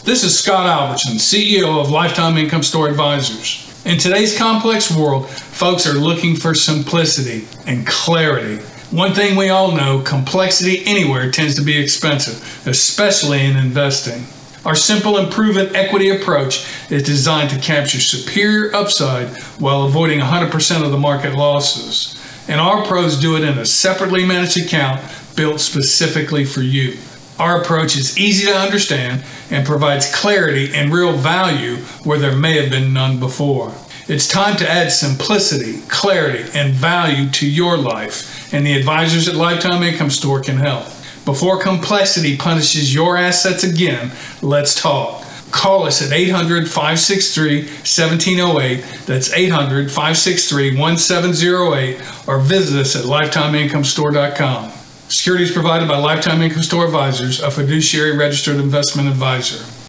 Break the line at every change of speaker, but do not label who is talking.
This is Scott Albertson, CEO of Lifetime Income Store Advisors. In today's complex world, folks are looking for simplicity and clarity. One thing we all know, complexity anywhere tends to be expensive, especially in investing. Our simple and proven equity approach is designed to capture superior upside while avoiding 100% of the market losses. And our pros do it in a separately managed account built specifically for you. Our approach is easy to understand and provides clarity and real value where there may have been none before. It's time to add simplicity, clarity, and value to your life, and the advisors at Lifetime Income Store can help. Before complexity punishes your assets again, let's talk. Call us at 800-563-1708, that's 800-563-1708, or visit us at lifetimeincomestore.com. Securities provided by Lifetime Income Store Advisors, a fiduciary registered investment advisor.